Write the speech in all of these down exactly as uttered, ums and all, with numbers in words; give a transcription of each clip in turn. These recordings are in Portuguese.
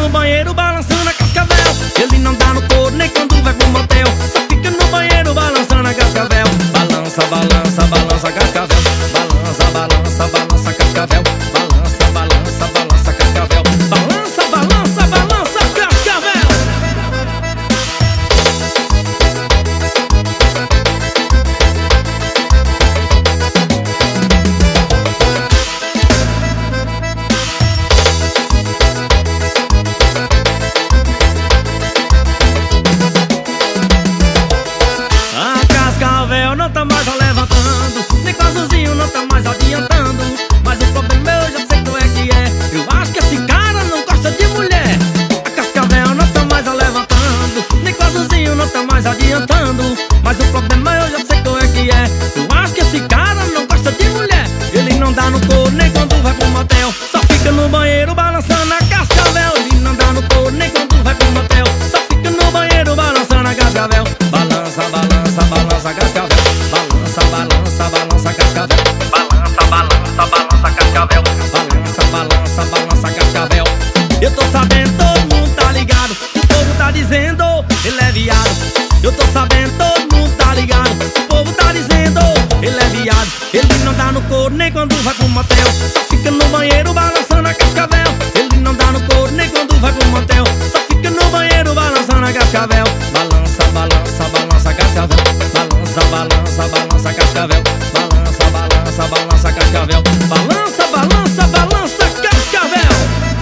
no banheiro balançando a cascavel. Ele não dá no couro nem quando vai pro motel. Só fica no banheiro balançando a cascavel. Balança, balança, balança a cascavel. Balança, balança, balança a cascavel. Balança, balança, balança a cascavel. Balança, balança, balança a cascavel. A cascavel não tá mais levantando, nem quasozinho não tá mais adiantando. Mas o problema eu já sei qual é que é. Eu acho que esse cara não gosta de mulher. A cascavel não tá mais levantando, nem quasozinho não tá mais adiantando. Mas o problema eu já sei qual é que é. Eu acho que esse cara não gosta de mulher. Ele não dá no couro nem quando vai pro motel. Só fica no banheiro balançando a cascavel. Ele não dá no couro nem quando vai pro motel. Só fica no banheiro balançando a cascavel. Balança, balança, balança a cascavel. Balança, balança, balança a cascavel. Balança, balança, balança a cascavel. Balança, balança, balança a cascavel. Eu tô sabendo, todo mundo tá ligado. O povo tá dizendo, ele é viado. Eu tô sabendo, todo mundo tá ligado. O povo tá dizendo, ele é viado. Ele não dá no couro nem quando vai pro motel. Só fica no banheiro balançando a cascavel. Ele não dá no couro nem quando vai pro motel. Só fica no banheiro balançando a cascavel. Balança, balança, balança a cascavel. Balança, balança, balança a cascavel. Balança, balança, balança a cascavel. Balança, balança, balança a cascavel.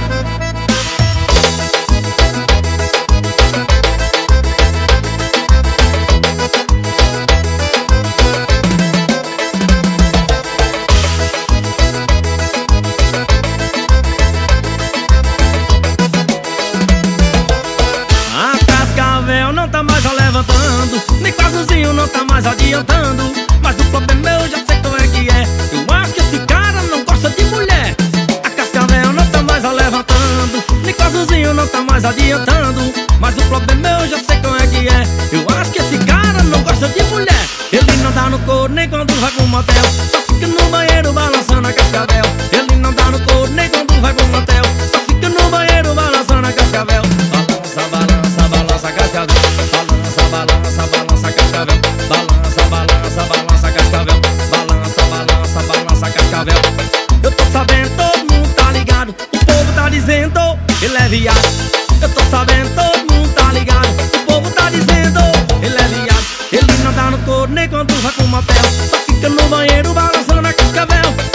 A cascavel não tá mais levantando, nem quasozinho não tá mais adiantando. Mas o problema eu já sei qual é que é. Eu acho que esse cara não gosta de mulher. A cascavel não tá mais levantando, nem quasozinho não tá mais adiantando. Mas o problema eu já sei qual é que é. Eu acho que esse cara não gosta de mulher. Ele não dá no couro nem quando vai pro motel. Só fica no banheiro balançando a cascavel. Ele não dá no couro nem quando vai pro motel. Só fica no banheiro balançando a cascavel. Balança, balança, balança a cascavel. Balança, balança, balança a cascavel. Balança, balança, balança a cascavel. Balança, balança, balança a cascavel. Eu tô sabendo, todo mundo tá ligado. O povo tá dizendo, ele é viado. Eu tô sabendo, todo mundo tá ligado. O povo tá dizendo, ele é viado. Ele não dá no couro nem quando vai pro motel. Só fica no banheiro balançando a cascavel.